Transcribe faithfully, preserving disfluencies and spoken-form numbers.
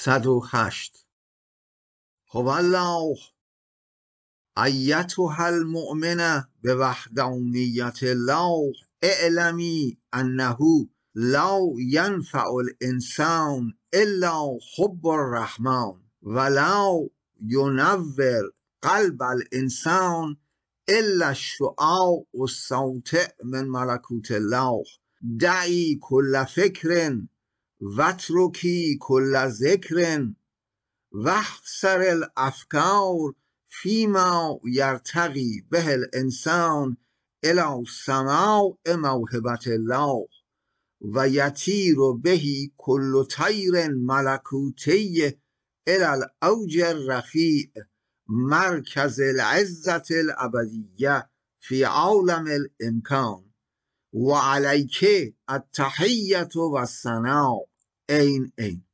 صد و هشت. هو الله ایتها المؤمنه به وحدانیت الله اعلمی انه لا ینفع الانسان الا حب الرحمن ولا ینور قلب الانسان الا الشعاع الساطع من ملکوت الله دعی کل فکر واترکی کل ذکر واحصر الافکار فیما یرتقی به الانسان الی سماع موهبة الله و یطیر به کل طیر ملکوتی الی الاوج الرفیع مرکز العزة الابدیه فی عالم الامکان و علیک التحیة و الثناء. این این